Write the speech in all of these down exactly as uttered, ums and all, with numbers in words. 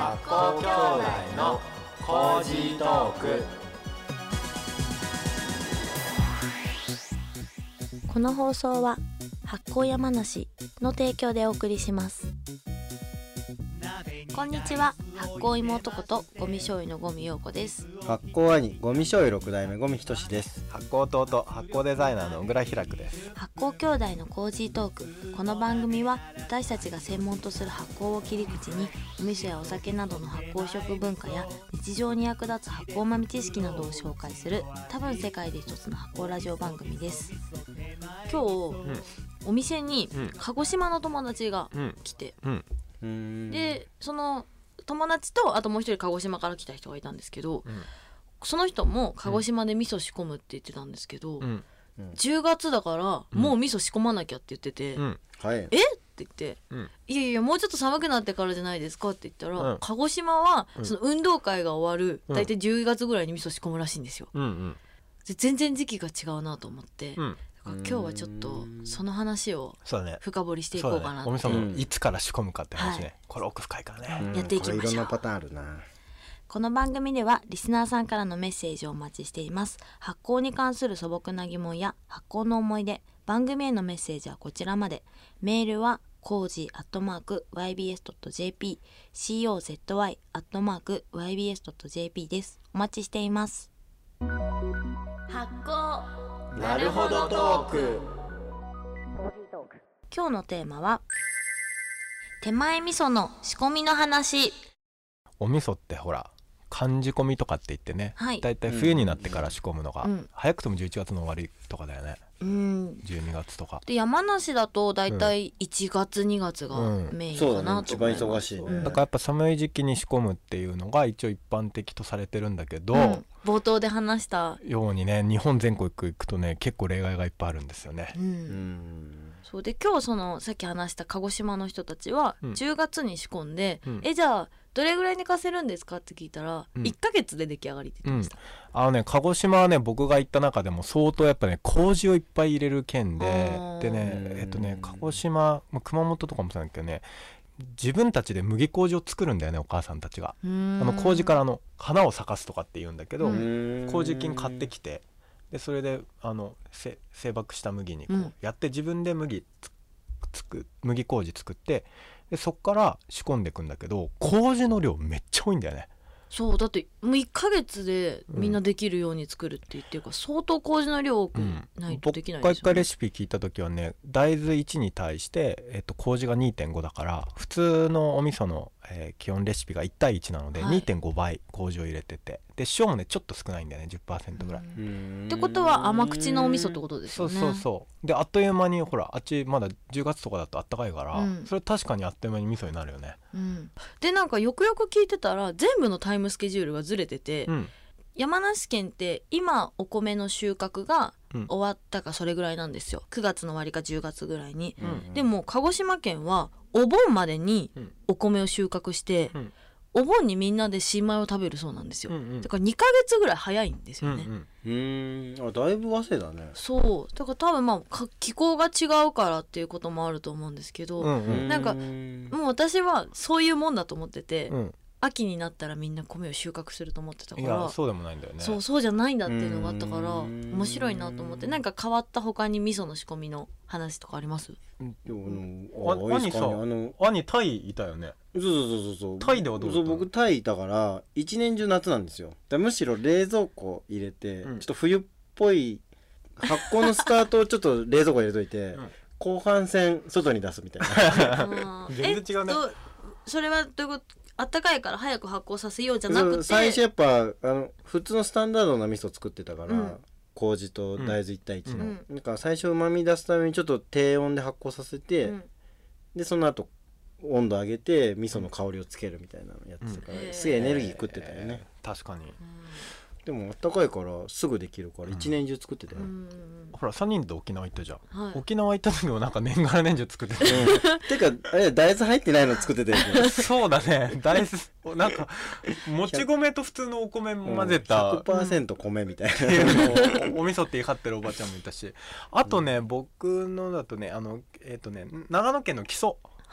発酵兄弟のコージートーク。 この放送は発酵山梨の提供でお送りします。こんにちは、発酵妹ことゴミ醤油のゴミ陽子です。 発酵兄ゴミ醤油ろく代目ゴミひとしです。 発酵弟発酵デザイナーの小倉ひらくです。 発酵兄弟のコージートーク。この番組は私たちが専門とする発酵を切り口にお味噌やお酒などの発酵食文化や日常に役立つ発酵豆知識などを紹介する多分世界で一つの発酵ラジオ番組です。今日、うん、お店に鹿児島の友達が来て、うんうんでその友達とあともう一人鹿児島から来た人がいたんですけど、うん、その人も鹿児島で味噌仕込むって言ってたんですけど、うんうん、じゅうがつだからもう味噌仕込まなきゃって言ってて、うん、えって言って、うん、いやいやもうちょっと寒くなってからじゃないですかって言ったら、うん、鹿児島はその運動会が終わる、うん、大体じゅうがつぐらいに味噌仕込むらしいんですよ、うんうん、で全然時期が違うなと思って、うん今日はちょっとその話を深掘りしていこうかなって、 ねね、お味噌のいつから仕込むかって話ね、はい、これ奥深いからね、 やっていきましょう。 これいろんなパターンあるな。 この番組ではリスナーさんからのメッセージをお待ちしています。発酵に関する素朴な疑問や発酵の思い出、番組へのメッセージはこちらまで。メールはコージーアットマーク ワイビーエスドットジェーピー コージ アットマーク ワイビーエスドットジェーピー です。お待ちしています。発酵なるほどトーク。 今日のテーマは手前味噌の仕込みの話。 お味噌ってほら寒仕込みとかって言ってね、はい、だいたい冬になってから仕込むのが、うん、早くともじゅういちがつの終わりとかだよね、うん、じゅうにがつとかで山梨だとだいたいいちがつ、うん、にがつがメインかなと思います、うん、そうだね、 一番忙しいね、うん、 だからやっぱ寒い時期に仕込むっていうのが一応一般的とされてるんだけど、うん、 冒頭で話したようにね日本全国行くとね結構例外がいっぱいあるんですよね、うんうん、 そうで今日そのさっき話した鹿児島の人たちはじゅうがつに仕込んで、うん、えじゃあどれぐらい寝かせるんですかって聞いたら、うん、いっかげつで出来上がりって言ってました、 うん、あのね鹿児島はね僕が行った中でも相当やっぱね麹をいっぱい入れる県ででねえっとね鹿児島熊本とかもそうだけどね自分たちで麦麹を作るんだよねお母さんたちが。あの麹からの花を咲かすとかって言うんだけど麹菌買ってきてでそれであのせ精麦した麦にこうやって自分で麦つつく麦麹作ってでそっから仕込んでいくんだけど麹の量めっちゃ多いんだよね。 そうだってもういっかげつでみんなできるように作るって言ってるから、うん、相当麹の量多くないとできないですよね、うん、僕が一回レシピ聞いた時はね大豆いちに対して、えっと、麹が にてんご だから普通のお味噌の、えー、基本レシピがいち対いちなので、はい、にてんごばい麹を入れててで塩もねちょっと少ないんだよね じゅっパーセント ぐらい、うん、 ってことは甘口のお味噌ってことですよね。 そうそうそうであっという間にほらあっちまだじゅうがつとかだとあったかいから、うん、それ確かにあっという間に味噌になるよね、 うん、でなんかよくよく聞いてたら全部のタイムスケジュールがずれてて、うん、山梨県って今お米の収穫が終わったかそれぐらいなんですよ、くがつの終わりかじゅうがつぐらいに、うんうん、でも鹿児島県はお盆までにお米を収穫して、うん、お盆にみんなで新米を食べるそうなんですよ、うんうん、だからにかげつぐらい早いんですよね、うんうん、 うーんあだいぶ早稲だね。 そうだから多分まあ気候が違うからっていうこともあると思うんですけど、うんうん、なんかもう私はそういうもんだと思ってて、うん、秋になったらみんな米を収穫すると思ってたから、いやそうでもないんだよね。 そうそうじゃないんだっていうのがあったから面白いなと思って。なんか変わった他に味噌の仕込みの話とかあります？ うん、あ兄さあの兄タイいたよね。 そうそうそうそうタイではどうだったの？ そう僕タイいたから一年中夏なんですよ。だむしろ冷蔵庫入れて、うん、ちょっと冬っぽい発酵のスタートをちょっと冷蔵庫入れといて、うん、後半戦外に出すみたいな全然違うね。 それはどういうこと？あったかいから早く発酵させようじゃなくて最初やっぱあの普通のスタンダードな味噌作ってたから、うん、麹と大豆いち対いちの、うん、なんか最初うまみ出すためにちょっと低温で発酵させて、うん、でその後温度上げて味噌の香りをつけるみたいなのやってたから、うん、すげえエネルギー食ってたよね、 えー、確かに、うん、 でもあったかいからすぐできるから一年中作ってたよ、うん、 ほらさんにんで沖縄行ったじゃん、はい、沖縄行った時もなんか年がら年中作ってた、 うん、てかあれ大豆入ってないの作ってたよそうだね大豆なんかもち米と普通のお米混ぜたひゃくパーセント 米みたいなお味噌って言い張ってるおばちゃんもいたしあとね、うん、僕のだとねあのえっ、ー、とね長野県の木曽、 はい、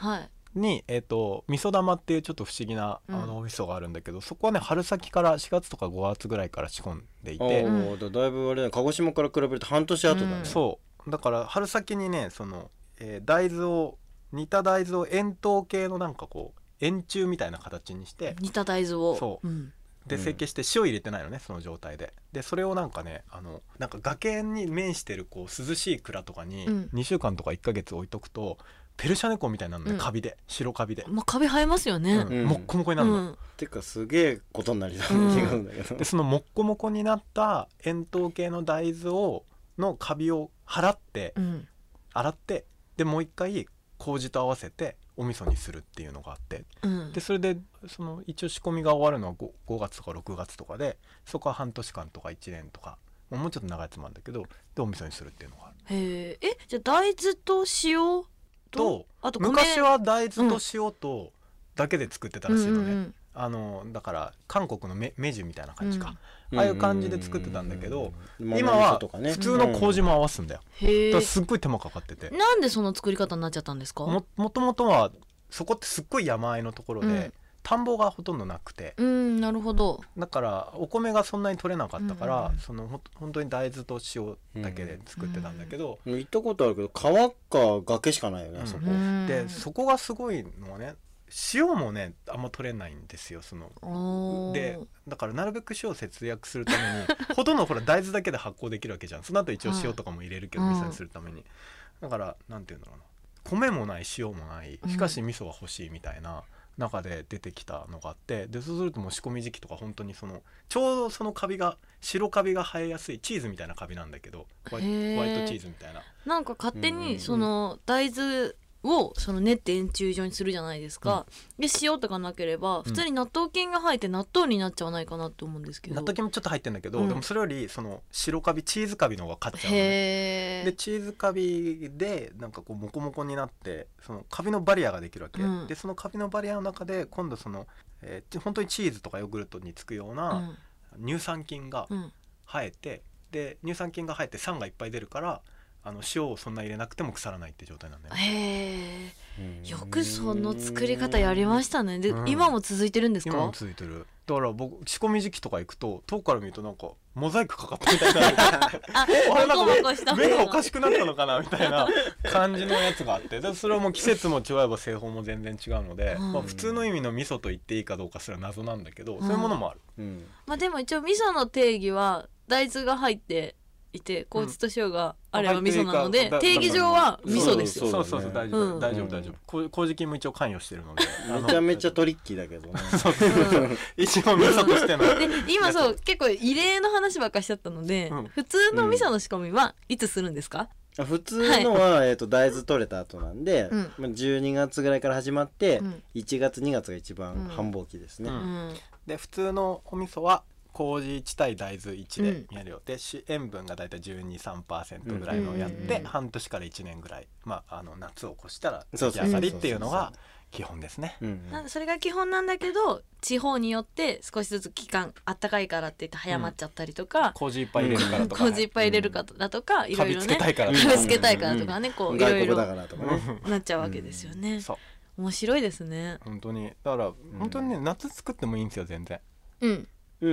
に、えー、と味噌玉っていうちょっと不思議なあのお味噌があるんだけど、そこはね春先からしがつとかごがつぐらいから仕込んでいて、 ああ、だだいぶあれだ、鹿児島から比べると半年後だね、 うんそうだから春先にねその、えー大豆を煮た大豆を円筒形のなんかこう円柱みたいな形にして煮た大豆をそう、 ん、 で成形して塩入れてないのねその状態で。でそれをなんかねあのなんか崖に面してるこう涼しい蔵とかにうんにしゅうかんとかいっかげつ置いとくとペルシャ猫みたいになるのね、 うんカビで白カビで、 まあ、カビ生えますよね、 うんうんもっこもこになうるの、 んてかすげえことになりそううんな気がするんだけど、 でそのもっこもこになった円筒形の大豆をのカビを払ってうん洗ってでもう一回麹と合わせてお味噌にするっていうのがあって、 うんでそれでその一応仕込みが終わるのは 5, ごがつとかろくがつとかで、そこは半年間とかいちねんとかもうちょっと長いやつもあるんだけどでお味噌にするっていうのがある。 へえ、えじゃあ大豆と塩ととあと米昔は大豆と塩とだけで作ってたらしいのね、 うんうんうんあのだから韓国のメメジュみたいな感じか、 うんああいう感じで作ってたんだけど、 うん今は豆味噌とかね普通の麹も合わすんだよ、 へえ、 だからすっごい手間かかってて、 なんでその作り方になっちゃったんですか？ ももともとはそこってすっごい山あいのところで、 うん田んぼがほとんどなくて、 うんなるほど。 だからお米がそんなに取れなかったから、 うんうんうんそのほん本当に大豆と塩だけで作ってたんだけど、 行ったことあるけど川か崖しかないよね、 うんそこ、 うんでそこがすごいのはね塩もねあんま取れないんですよ。そのおーでだからなるべく塩を節約するためにほとんどほら大豆だけで発酵できるわけじゃん。その後一応塩とかも入れるけど、 うん味噌にするためにだからなんていうんだろうな、米もない塩もないしかし味噌は欲しいみたいな中で出てきたのがあって、でそうするともう仕込み時期とか本当にそのちょうどそのカビが白カビが生えやすいチーズみたいなカビなんだけどホワイへーホワイトチーズみたいな、 なんか勝手うんにその大豆をその練って円柱状にするじゃないですか、で塩とかなければ普通に納豆菌が生えて納豆になっちゃわないかなと思うんですけど、 納豆菌もちょっと入ってるんだけど、 うんでもそれよりその白カビチーズカビの方が勝っちゃうのね。 へえ、 でチーズカビでなんかこうモコモコになってそのカビのバリアができるわけ、 うんでそのカビのバリアの中で今度その、えー、本当にチーズとかヨーグルトにつくよううなん乳酸菌がうん生えて、で乳酸菌が生えて酸がいっぱい出るからあの塩をそんな入れなくても腐らないって状態なんだよね。 へうんえ、よくその作り方やりましたね。で、 うん今も続いてるんですか？ 今も続いてる。だから僕仕込み時期とか行くと遠くから見るとなんかモザイクかかったみたいになるあ、 あれなんかモコモコした目がおかしくなったのかなみたいな感じのやつがあってでそれはもう季節も違えば製法も全然違うので、 うんまあ、普通の意味の味噌と言っていいかどうかすら謎なんだけど、そういうものもある。 うんまあでも一応味噌の定義は大豆が入っていて麹と塩があれば味噌なので、 うん定義上は味噌ですよ。 そうそうそう大丈夫、 うん大丈夫大丈夫こう麹菌も一応関与してるのでめちゃめちゃトリッキーだけどねそうそうそう一応味噌としてので今そう結構異例の話ばっかりしちゃったので、 うん普通の味噌の仕込みはいつするんですか？ 普通のは、えー、と大豆取れた後なんで、 うんまあ、じゅうにがつぐらいから始まって、 うんいちがつにがつが一うん番繁忙期ですね、 ううんんで普通のお味噌は麹いち対大豆いちでうんやるよ、でし塩分がだいたいじゅうに、さんパーセント ぐらいのをやって、 うん半年からいちねんぐらい、まあ、あの夏を越したらそうそう出来上がりっていうのが基本ですね。 うんなんかそれが基本なんだけど地方によって少しずつ期間あったかいからって言って早まっちゃったりとか、 麹いっぱい入れるからとか、ね、 麹いっぱい入れるかだとか、いろいろねカビつけたいからとかカビつけたいからとかね、こういろいろ外国だからとかね、 なっちゃうわけですよね。 そう面白いですね。 本当にだから本当にね夏作ってもいいんですよ全然、 うんうんうん、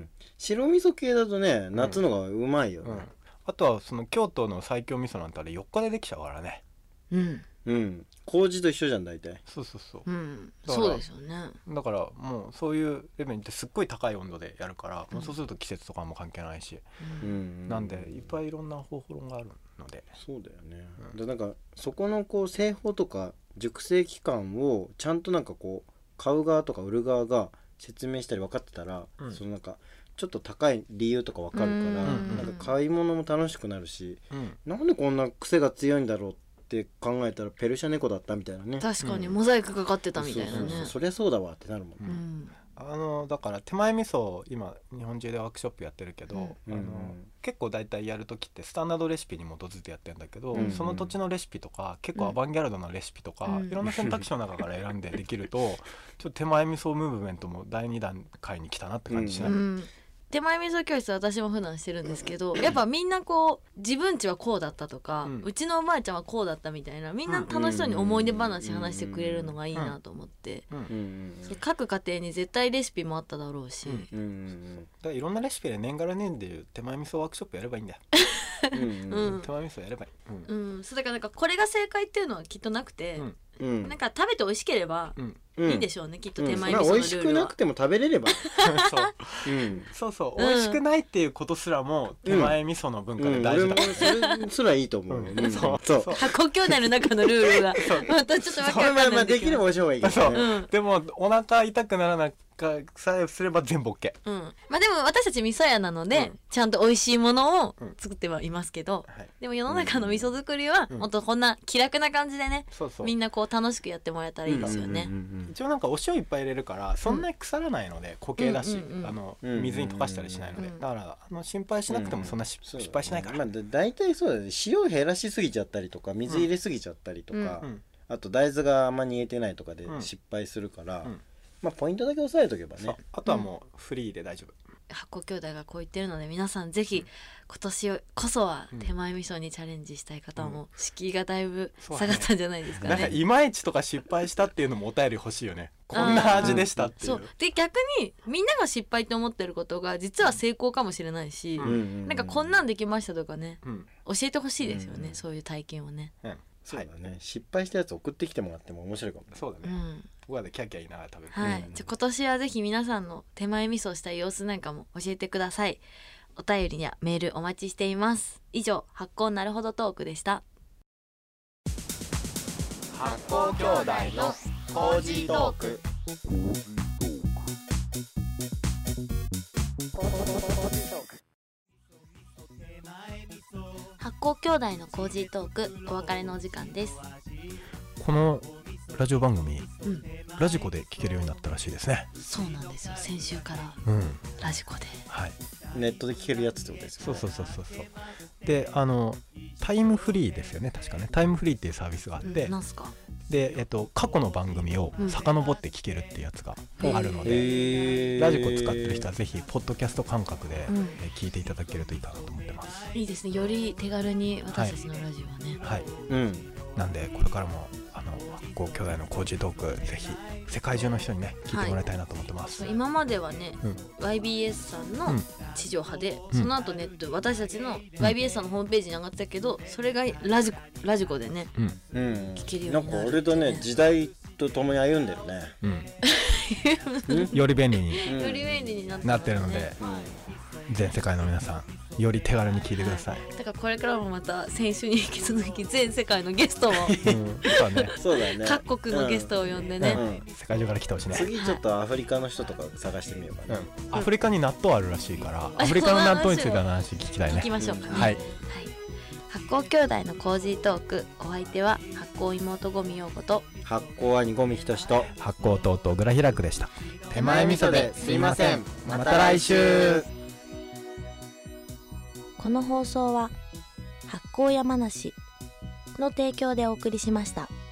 白味噌系だとね夏のがうまいよね、 うん、あとはその京都の西京味噌なんてあれよっかでできちゃうからね。 うんうん、麹と一緒じゃん大体。 そうそうそううん、 だからそうですよね。 だからもうそういうレベルってすっごい高い温度でやるから、もうそうすると季節とかも関係ないし、 うんなんでいっぱいいろんな方法論があるので、 そうだよね、 うんでなんかそこのこう製法とか熟成期間をちゃんとなんかこう買う側とか売る側が説明したり分かってたら、 うんそのなんかちょっと高い理由とか分かるから、 うんなんか買い物も楽しくなるし、 うん、 なんでこんな癖が強いんだろうって考えたらペルシャ猫だったみたいなね。 確かにうんモザイクかかってたみたいなねそうそうそう。そりゃそうだわってなるもん、 ううんんあのだから手前味噌今日本中でワークショップやってるけど、 うんあのうん結構大体やる時ってスタンダードレシピに基づいてやってるんだけど、 うんその土地のレシピとか結構アバンギャルドなレシピとか、 うんいろんな選択肢の中から選んでできるとちょっと手前味噌ムーブメントもだいに段階に来たなって感じしない、 うん手前味噌教室私も普段してるんですけど、やっぱみんなこう自分家はこうだったとか、うん、うちのおばあちゃんはこうだったみたいな、みんな楽しそうに思い出話話してくれるのがいいなと思って、各家庭に絶対レシピもあっただろうし、うんうん、 だからいろんなレシピで年がら年で手前味噌ワークショップやればいいんだようん、うん、手前味噌やればいい、 うんうん、そうだからなんかこれが正解っていうのはきっとなくて、うん、なんか食べて美味しければ、うんいいんでしょうね、きっと手前味噌のルールは、 うんまあ、美味しくなくても食べれればそう、うん、そうそう、うん、美味しくないっていうことすらも手前味噌の文化で大事だ、 うんうん、それすらいいと思う、うんうん、そうそう発酵兄弟の中のルールがまたちょっと分かんないんだけど、 まあできれば美味しい方がいいけど、ね、 そう、うん、でもお腹痛くならなかさえすれば全部 OK、 うん、まあでも私たち味噌屋なので、うん、ちゃんと美味しいものを作ってはいますけど、うん、でも世の中の味噌作りはもっとこんな気楽な感じでね、うん、みんなこう楽しくやってもらえたらいいですよね、うんうんうんうん、一応なんかお塩いっぱい入れるからそんなに腐らないので、固形だし、うんうんうん、あの水に溶かしたりしないので、うんうん、だからあの心配しなくてもそんな、うん、失敗しないから、 まあ、大体そうだね、塩減らしすぎちゃったりとか水入れすぎちゃったりとか、うん、あと大豆があんま煮えてないとかで失敗するから、うんうんまあ、ポイントだけ押さえとけばね、 あとはもうフリーで大丈夫、 うん、発酵兄弟がこう言ってるので皆さんぜひ今年こそは手前味噌にチャレンジしたい方も敷居がだいぶ下がったんじゃないですかね、 なんかいまいちとか失敗したっていうのもお便り欲しいよね、こんな味でしたっていう、そうで逆にみんなが失敗って思ってることが実は成功かもしれないし、うん、なんかこんなんできましたとかね、うん、教えてほしいですよね、うん、そういう体験をね、うんそうだね、はい、失敗したやつ送ってきてもらっても面白いかも。 そうだね、うん、僕はでキャッキャ言いながら食べる、 はい、じゃ今年はぜひ皆さんの手前味噌した様子なんかも教えてください。お便りやメールお待ちしています。以上、発酵なるほどトークでした。 発酵兄弟のコージートーク。 発酵兄弟のコージートーク、お別れのお時間です。 このラジオ番組、うん、ラジコで聞けるようになったらしいですね。 そうなんですよ、先週から、 うん、 ラジコで、 はい、 ネットで聞けるやつってことですよね。 そうそうそうそう。で、あのタイムフリーですよね、確かね。タイムフリーっていうサービスがあって、 うん、なんすか。 で、えっと、過去の番組を遡って聞けるっていうやつがあるので、うん、ラジコ使ってる人はぜひポッドキャスト感覚で、うん、聞いていただけるといいかなと思ってます。 いいですね、より手軽に私たちのラジオはね、 はい、はい、うん、なんでこれからもあの発酵兄弟のコージートーク、ぜひ世界中の人にね聞いてもらいたいなと思ってます、 はい、今まではね、うん、ワイビーエス さんの地上波で、うん、その後ネット、私たちの ワイビーエス さんのホームページに上がってたけど、それがラジコ、ラジコでね、うん、聞けるようになる、ね、なんか俺とね時代とともに歩んでるね、 うん、より便利に、 うん、より便利になって、 なってるので、うん、全世界の皆さんより手軽に聞いてください。 だからこれからもまた先週に引き続き全世界のゲストを、うん、 そうね、そうだね、 各国のゲストを呼んでね、 うんうん、世界中から来てほしいね。 次ちょっとアフリカの人とか探してみようかな、 うん、アフリカに納豆あるらしいから、アフリカの納豆についての話聞きたいね。 聞きましょうかね、 はい、はい、 発酵兄弟のコージートーク、お相手は発酵妹ゴミ陽子と発酵兄ゴミひとしと発酵弟グラヒラクでした。 手前味噌ですいません、また来週。 この放送は発酵山梨の提供でお送りしました。